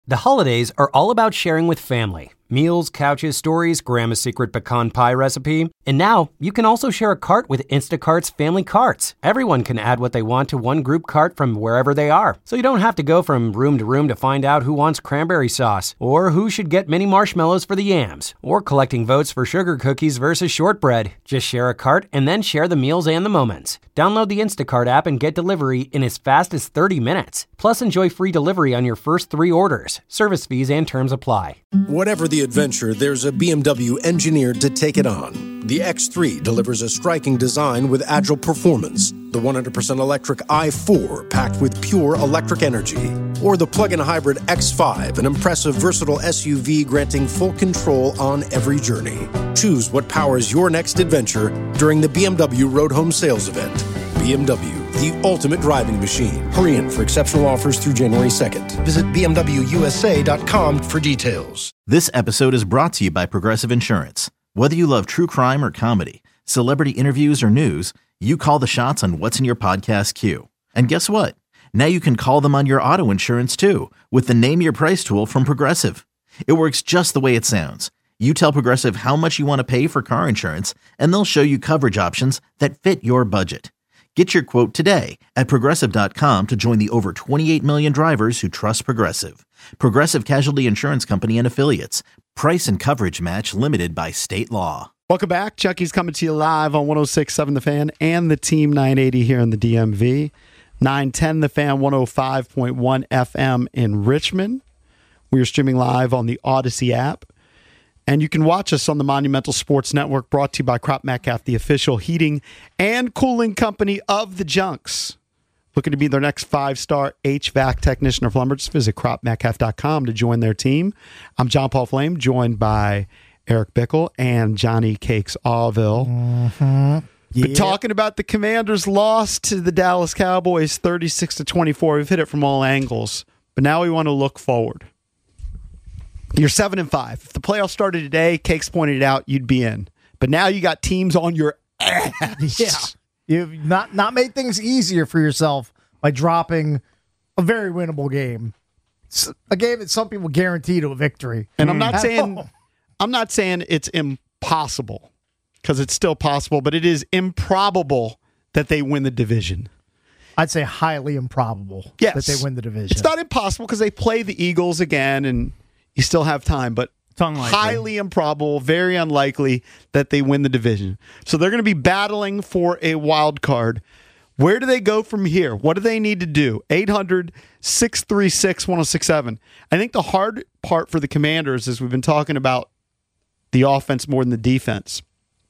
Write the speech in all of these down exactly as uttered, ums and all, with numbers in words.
The holidays are all about sharing with family. Meals, couches, stories, Grandma's secret pecan pie recipe. And now, you can also share a cart with Instacart's Family Carts. Everyone can add what they want to one group cart from wherever they are. So you don't have to go from room to room to find out who wants cranberry sauce, or who should get mini marshmallows for the yams, or collecting votes for sugar cookies versus shortbread. Just share a cart and then share the meals and the moments. Download the Instacart app and get delivery in as fast as thirty minutes. Plus, enjoy free delivery on your first three orders. Service fees and terms apply. Whatever the adventure, there's a B M W engineered to take it on. The X three delivers a striking design with agile performance. The one hundred percent electric i four, packed with pure electric energy. Or the plug-in hybrid X five, an impressive, versatile S U V granting full control on every journey. Choose what powers your next adventure during the B M W Road Home Sales Event. B M W, the ultimate driving machine. Hurry in for exceptional offers through January second. Visit B M W U S A dot com for details. This episode is brought to you by Progressive Insurance. Whether you love true crime or comedy, celebrity interviews or news, you call the shots on what's in your podcast queue. And guess what? Now you can call them on your auto insurance too with the Name Your Price tool from Progressive. It works just the way it sounds. You tell Progressive how much you want to pay for car insurance, and they'll show you coverage options that fit your budget. Get your quote today at Progressive dot com to join the over twenty-eight million drivers who trust Progressive. Progressive Casualty Insurance Company and Affiliates. Price and coverage match limited by state law. Welcome back. Chucky's coming to you live on one oh six point seven The Fan and the Team nine eighty here in the D M V. nine ten The Fan, one oh five point one F M in Richmond. We are streaming live on the Odyssey app. And you can watch us on the Monumental Sports Network, brought to you by Crop Metcalf, the official heating and cooling company of the Junks. Looking to be their next five-star H V A C technician or plumber? Just visit crop metcalf dot com to join their team. I'm John Paul Flame, joined by Eric Bickle and Johnny Cakes Allville. Mm-hmm. Been Yep. talking about the Commanders' loss to the Dallas Cowboys, thirty-six to twenty-four. We've hit it from all angles, but now we want to look forward. You're seven and five. If the playoffs started today, Cakes pointed it out, you'd be in. But now you got teams on your ass. Yeah. You've not, not made things easier for yourself by dropping a very winnable game. It's a game that some people guarantee to a victory. And I'm not At saying home. I'm not saying it's impossible, because it's still possible, but it is improbable that they win the division. I'd say highly improbable Yes. that they win the division. It's not impossible because they play the Eagles again and you still have time, but It's unlikely. highly improbable, very unlikely that they win the division. So they're going to be battling for a wild card. Where do they go from here? What do they need to do? eight hundred, six three six, one oh six seven. I think the hard part for the Commanders is we've been talking about the offense more than the defense.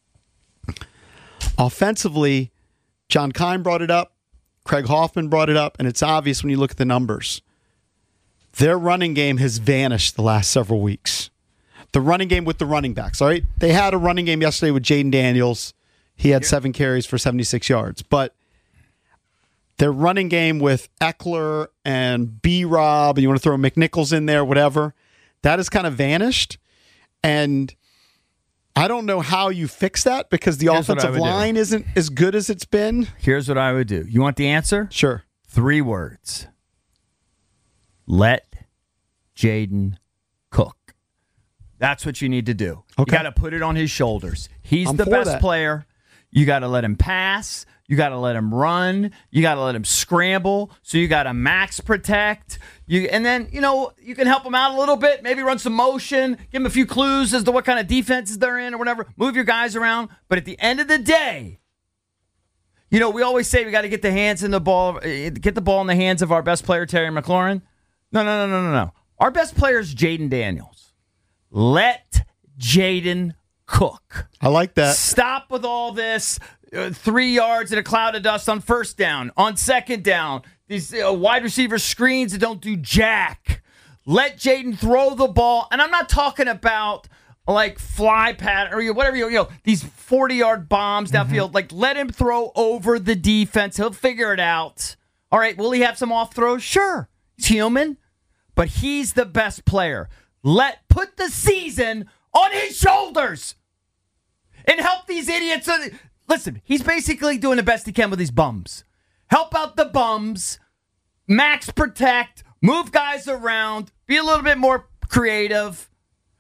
Offensively, John Keim brought it up, Craig Hoffman brought it up, and it's obvious when you look at the numbers. Their running game has vanished the last several weeks. The running game with the running backs, all right? They had a running game yesterday with Jaden Daniels. He had seven carries for seventy-six yards. But their running game with Eckler and B-Rob, and you want to throw McNichols in there, whatever, that has kind of vanished. And I don't know how you fix that because the Here's what I offensive would do. line isn't as good as it's been. Here's what I would do. You want the answer? Sure. Three words. Let Jaden cook. That's what you need to do. Okay. You got to put it on his shoulders. He's I'm the for best that. player. You got to let him pass. You got to let him run. You got to let him scramble. So you got to max protect. You and then, you know, you can help him out a little bit. Maybe run some motion. Give him a few clues as to what kind of defenses they're in or whatever. Move your guys around. But at the end of the day, you know, we always say we got to get the hands in the ball, get the ball in the hands of our best player, Terry McLaurin. No, no, no, no, no, no. Our best player is Jaden Daniels. Let Jaden cook. I like that. Stop with all this uh, three yards in a cloud of dust on first down, on second down, these uh, wide receiver screens that don't do jack. Let Jaden throw the ball. And I'm not talking about like fly pat or whatever, you know, these forty-yard bombs downfield. Like, let him throw over the defense. He'll figure it out. All right, will he have some off throws? Sure. He's human, but he's the best player. Let put the season on his shoulders and help these idiots. Listen, he's basically doing the best he can with these bums. Help out the bums, max protect, Move guys around. Be a little bit more creative.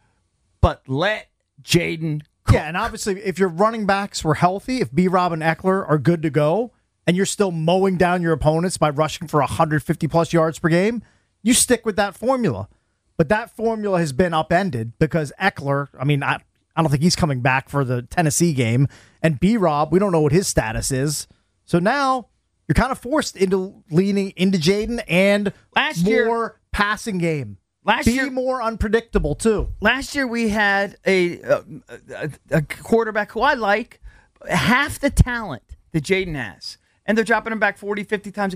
But let Jaden cook. Yeah, and obviously, if your running backs were healthy, if B-Rob and Eckler are good to go, and you're still mowing down your opponents by rushing for one hundred fifty plus yards per game, you stick with that formula. But that formula has been upended because Eckler, I mean, I, I don't think he's coming back for the Tennessee game. And B-Rob, we don't know what his status is. So now you're kind of forced into leaning into Jaden and Last more year- passing game. Last Be year- more unpredictable, too. Last year we had a, a, a, a quarterback who I like, half the talent that Jaden has. And they're dropping him back forty, fifty times.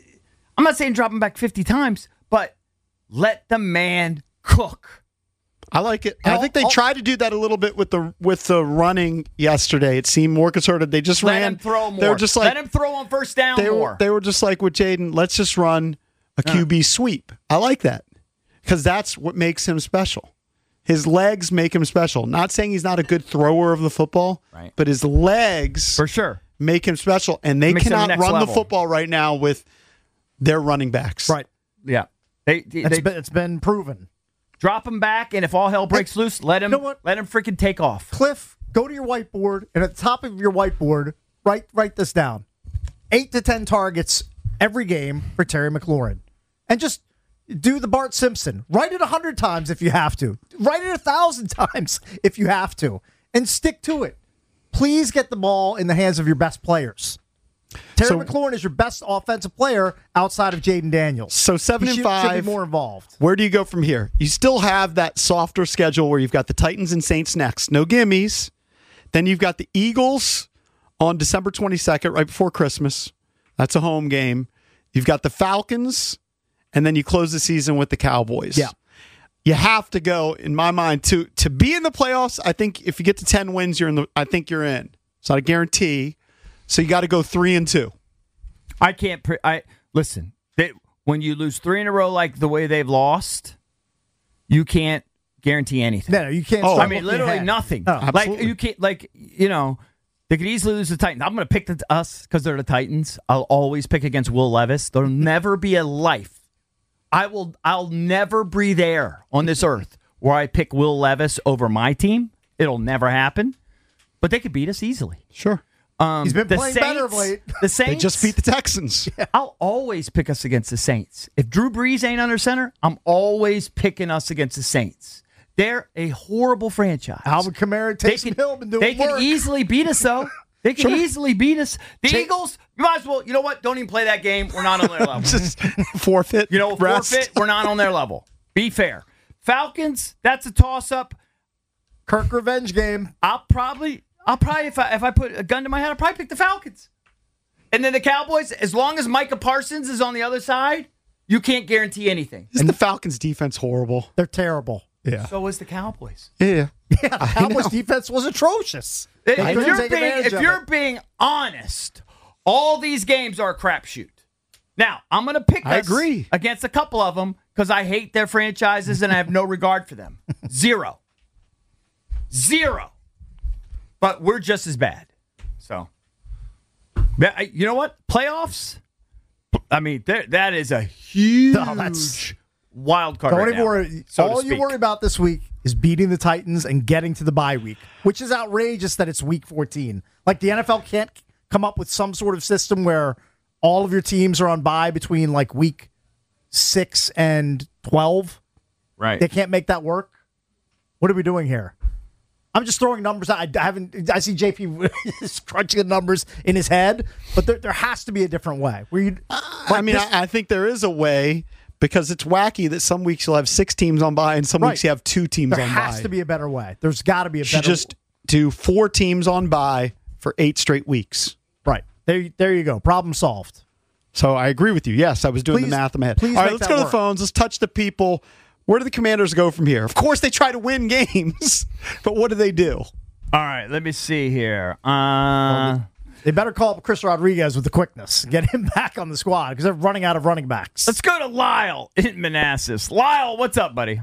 I'm not saying drop him back fifty times, but let the man cook. I like it. I I'll- think they I'll- tried to do that a little bit with the with the running yesterday. It seemed more conservative. They just Let ran. him throw more. They were just like let him throw on first down they more. were. They were just like with Jaden. Let's just run a Q B sweep. I like that because that's what makes him special. His legs make him special. Not saying he's not a good thrower of the football, Right. but his legs For sure. make him special, and they Makes him the cannot next run level. the football right now with their running backs. Right. Yeah. They, they, It's they been, it's been proven. drop him back, and if all hell breaks loose, let him you know what? let him freaking take off. Cliff, go to your whiteboard, and at the top of your whiteboard, write write this down: eight to ten targets every game for Terry McLaurin, and just do the Bart Simpson. Write it a hundred times if you have to. Write it a thousand times if you have to, and stick to it. Please get the ball in the hands of your best players. Terry So- McLaurin is your best offensive player outside of Jaden Daniels. So seven He and should, five. should be more involved. Where do you go from here? You still have that softer schedule where you've got the Titans and Saints next. No gimmies. Then you've got the Eagles on December twenty-second, right before Christmas. That's a home game. You've got the Falcons, and then you close the season with the Cowboys. Yeah. You have to go, in my mind, to to be in the playoffs. I think if you get to ten wins, you're in the. I think you're in. It's not a guarantee. So you got to go three and two. I can't. Pre- I listen. They, when you lose three in a row like the way they've lost, you can't guarantee anything. No, no, you can't. Oh, start I mean, looking literally ahead. nothing. No. Like Absolutely. you can't. Like you know, they could easily lose the Titans. I'm going to pick the, us because they're the Titans. I'll always pick against Will Levis. There'll never be a life. I will. I'll never breathe air on this earth where I pick Will Levis over my team. It'll never happen. But they could beat us easily. Sure. Um, He's been the playing Saints, better of late. The Saints They just beat the Texans. I'll always pick us against the Saints. If Drew Brees ain't under center, I'm always picking us against the Saints. They're a horrible franchise. Alvin Kamara, they Taysom can, Hill, been doing they can work. easily beat us, though. They can Sure. easily beat us. The Jay- Eagles, you might as well, you know what? Don't even play that game. We're not on their level. Just forfeit. You know, rest. forfeit, we're not on their level. Be fair. Falcons, that's a toss-up. Kirk revenge game. I'll probably, I'll probably, if I if I put a gun to my head, I'll probably pick the Falcons. And then the Cowboys, as long as Micah Parsons is on the other side, you can't guarantee anything. Isn't the Falcons' defense horrible? They're terrible. Yeah. So is the Cowboys. Yeah. Yeah, the Cowboys defense was atrocious. If They couldn't you're take being, advantage if of you're it. being honest, all these games are a crapshoot. Now, I'm going to pick I us agree. against a couple of them because I hate their franchises and I have no regard for them. Zero. Zero. But we're just as bad. So, But, I- you know what? Playoffs? I mean, there- that is a huge No, that's- wild card Don't right even now, worry. so to All you speak. worry about this week is beating the Titans and getting to the bye week, which is outrageous that it's week fourteen. Like the N F L can't come up with some sort of system where all of your teams are on bye between like week six and twelve. Right. They can't make that work. What are we doing here? I'm just throwing numbers out. I haven't. I see J P is crunching the numbers in his head, but there, there has to be a different way. Where you, I mean, I, I think there is a way because it's wacky that some weeks you'll have six teams on bye and some Right. weeks you have two teams there on has bye. to be a better way. There's got to be a You should better. just do four teams on bye for eight straight weeks. right there. There you go. Problem solved. So I agree with you. Yes, I was doing Please- the math in my head. please All right, make let's that go to work. the phones. Let's touch the people. Where do the Commanders go from here? Of course, they try to win games, but what do they do? All right, let me see here. Uh, They better call up Chris Rodriguez with the quickness. Get him back on the squad because they're running out of running backs. let's go to Lyle in Manassas. Lyle, what's up, buddy?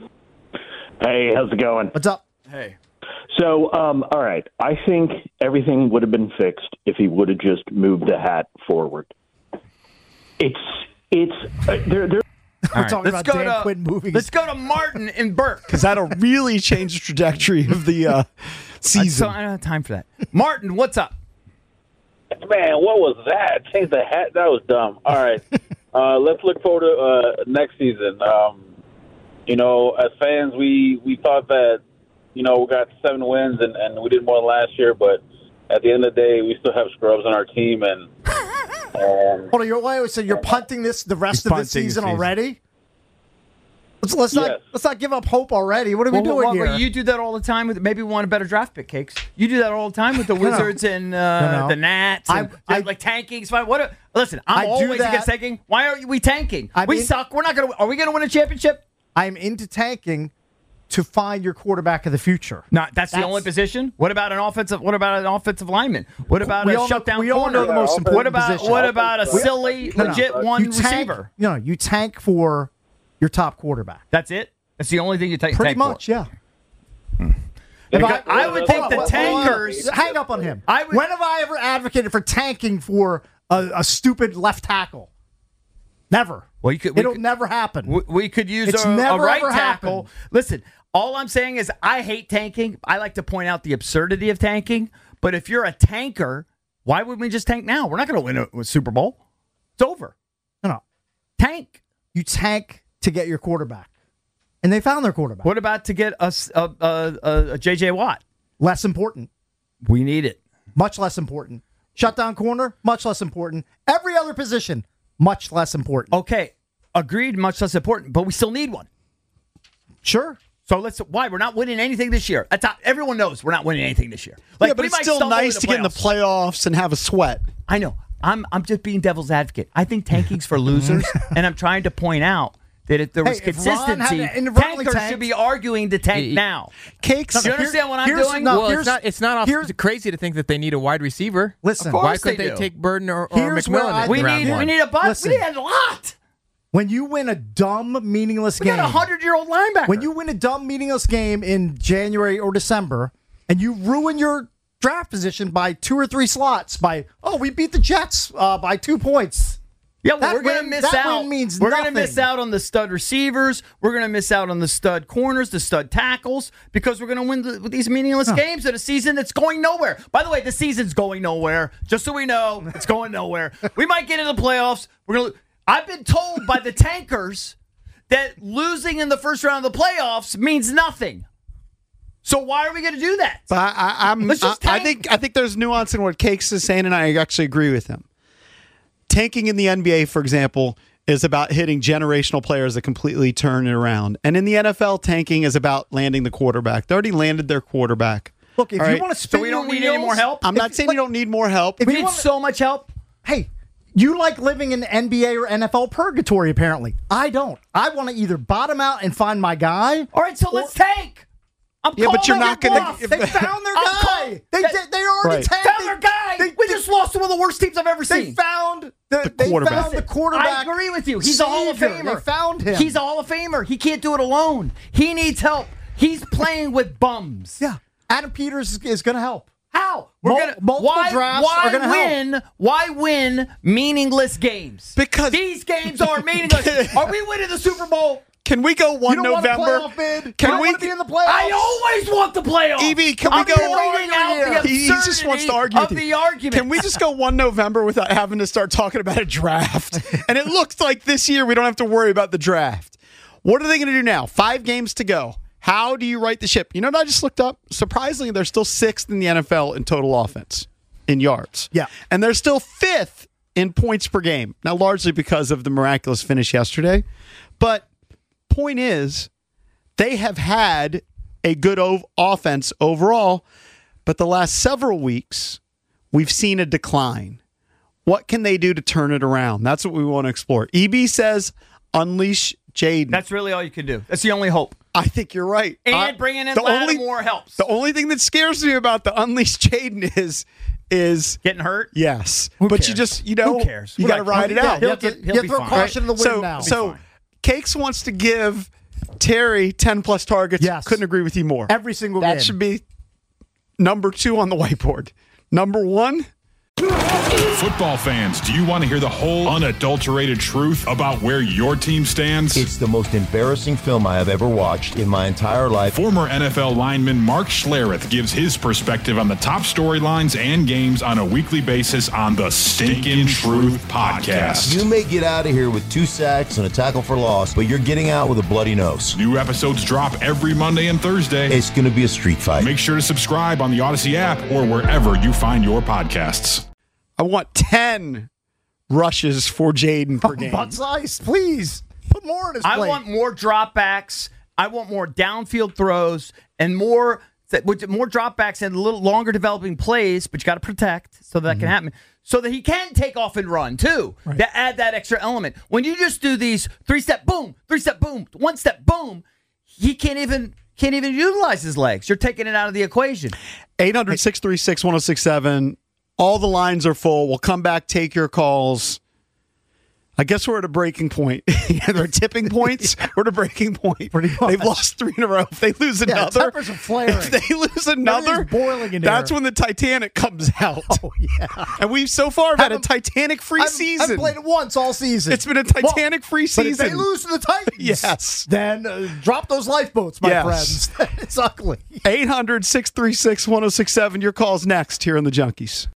Hey, how's it going? What's up? Hey. So, um, all right, I think everything would have been fixed if he would have just moved the hat forward. It's it's uh, there. There We're right, talking let's about go Dan to- Quinn movies. Let's go to Martin and Burke. Because that'll really change the trajectory of the uh, season. So I don't have time for that. Martin, what's up? Man, what was that? Change the hat? That was dumb. All right. uh, let's look forward to uh, next season. Um, you know, as fans, we, we thought that, you know, we got seven wins and, and we did more than last year, but at the end of the day, we still have scrubs on our team. And, and Hold on, you're, wait, so you're punting this the rest He's of the punting the season season. already? Let's, let's not Yes. let's not give up hope already. What are we Well, doing well, here? well, you do that all the time with maybe we want a better draft pick, Cakes. You do that all the time with the No, no. Wizards and uh, No, no. the Nats. And I- I- like tanking's fine. What? A, listen, I'm I do always that- against tanking. Why are we tanking? I we mean- suck. We're not gonna. Are we gonna win a championship? I'm into tanking to find your quarterback of the future. No, that's, the That's- only position. What about an offensive? What about an offensive lineman? What about We a all know- shutdown we all corner? know the most What important about position. what about a We- silly, No, no. legit one you tank, receiver? No, you tank for your top quarterback. That's it. That's the only thing you take. Pretty tank much, for. yeah. If I- I, I would think Hold the on, hold on. tankers. Hang up on him. I would- when have I ever advocated for tanking for a, a stupid left tackle? Never. Well, you could. we It'll could- never happen. We, we could use It's a, a never, right ever tackle. happened. Listen, all I'm saying is I hate tanking. I like to point out the absurdity of tanking. But if you're a tanker, why would we just tank now? We're not going to win a, a Super Bowl. It's over. no, no. Tank. You tank to get your quarterback. And they found their quarterback. What about to get us a, a, a, a J J Watt? Less important. We need it. Much less important. Shutdown corner, much less important. Every other position, much less important. Okay, agreed. Much less important, but we still need one. Sure. So let's. Why we're not winning anything this year? That's how, everyone knows we're not winning anything this year. Like, yeah, but we it's might still stumble nice into to get in the playoffs and have a sweat. I know. I'm I'm just being devil's advocate. I think tanking's for losers, and I'm trying to point out that if there was Hey, if Ron consistency, had inadvertently tankers tanked- should be arguing to tank Y- y- now. Cakes. Do you understand what I'm here's- doing? no, well, here's- it's not. It's not off, here's- it's crazy to think that they need a wide receiver. Listen, Of course Why they couldn't they, do. take Burden or, or Here's where McMillan I- in We round need one? we need a bust. Listen. We need a lot. when you win a dumb, meaningless We game, got a hundred year old linebacker. when you win a dumb, meaningless game in January or December, and you ruin your draft position by two or three slots, by oh, we beat the Jets uh, by two points. Yeah, well, That we're gonna win- miss that out. win means we're gonna nothing. miss out on the stud receivers. We're gonna miss out on the stud corners, the stud tackles, because we're gonna win the, with these meaningless games in a season that's going nowhere. By the way, the season's going nowhere. Just so we know, it's going nowhere. We might get into the playoffs. We're gonna. I've been told by the tankers that losing in the first round of the playoffs means nothing. So why are we gonna do that? But I, I, I'm, Let's just I, I tank. think I think there's nuance in what Cakes is saying, and I actually agree with him. Tanking in the N B A, for example, is about hitting generational players that completely turn it around. And in the N F L, tanking is about landing the quarterback. They already landed their quarterback. Look, if All you right. want to spin So we your don't need any wheels- more help. I'm not If- saying like- you don't need more help. If we you need want- so much help. Hey, you like living in N B A or N F L purgatory, apparently. I don't. I want to either bottom out and find my guy. All right, so let's tank. I'm Yeah, but calling you're it not gonna- bluff. if- They found their I'm guy. call- They that- did. They already Right. tanked. Found their guy. They, we they- just lost to one of the worst teams I've ever They seen. found the, The they quarterback. found the quarterback. I agree with you. He's a Hall of savior. Famer. They found him. He's a Hall of Famer. He can't do it alone. He needs help. He's playing with bums. yeah. Adam Peters is, is going to help. How? We're Mul- gonna multiple why, drafts why are gonna help. win? Why win meaningless games? Because- these games are meaningless. Are we winning the Super Bowl? Can we go one You don't want a November? playoff bid? Can You don't we want to be in the playoffs? I always want the playoffs. Evie, can we I'm go- pointing out the He he just wants to absurdity argue of with you. the argument. Can we just go one November without having to start talking about a draft? And it looks like this year we don't have to worry about the draft. What are they going to do now? Five games to go. How do you right the ship? You know what I just looked up? Surprisingly, they're still sixth in the N F L in total offense in yards. Yeah. And they're still fifth in points per game. Now, largely because of the miraculous finish yesterday. But point is, they have had a good ov- offense overall, but the last several weeks, we've seen a decline. What can they do to turn it around? That's what we want to explore. E B says, unleash Jaden. That's really all you can do. That's the only hope. I think you're right. And I- bringing in the only- Lattimore helps. The only thing that scares me about the unleash Jaden is is Getting hurt? yes, Who but cares? you just you know Who cares? you We're got to not- ride it yeah, out. he'll You have to, get- he'll you have be to throw fine. caution to the wind so now. so Cakes wants to give Terry ten plus targets. Yes. Couldn't agree with you more. Every single that game. should be number two on the whiteboard. Number one, Football fans, do you want to hear the whole unadulterated truth about where your team stands? It's the most embarrassing film I have ever watched in my entire life. Former N F L lineman Mark Schlereth gives his perspective on the top storylines and games on a weekly basis on the Stinkin' Truth Podcast. You may get out of here with two sacks and a tackle for loss, but you're getting out with a bloody nose. New episodes drop every Monday and Thursday. It's going to be a street fight. Make sure to subscribe on the Odyssey app or wherever you find your podcasts. I want ten rushes for Jaden per Oh, game. Butts Ice, please. Put more on his I plate. want more dropbacks. I want more downfield throws and more that more dropbacks and a little longer developing plays, but you got to protect so that, Mm-hmm. that can happen. So that he can take off and run too. Right. To add that extra element. When you just do these three step boom, three step boom, one step boom, he can't even can't even utilize his legs. You're taking it out of the equation. eight hundred, six three six, one oh six seven. All the lines are full. We'll come back, take your calls. I guess we're at a breaking point. They're tipping points. We're at a breaking point. Pretty much. They've lost three in a row. If they lose Yeah, another, tempers are flaring. if they lose another, Everything's boiling in that's here. when the Titanic comes out. Oh, yeah. And we've so far had a Haven't- Titanic-free I've, season. I've played it once all season. It's been a Titanic-free But if season. they lose to the Titans, Yes. then uh, drop those lifeboats, my Yes. friends. It's ugly. eight hundred, six three six, one oh six seven. Your call's next here on the Junkies.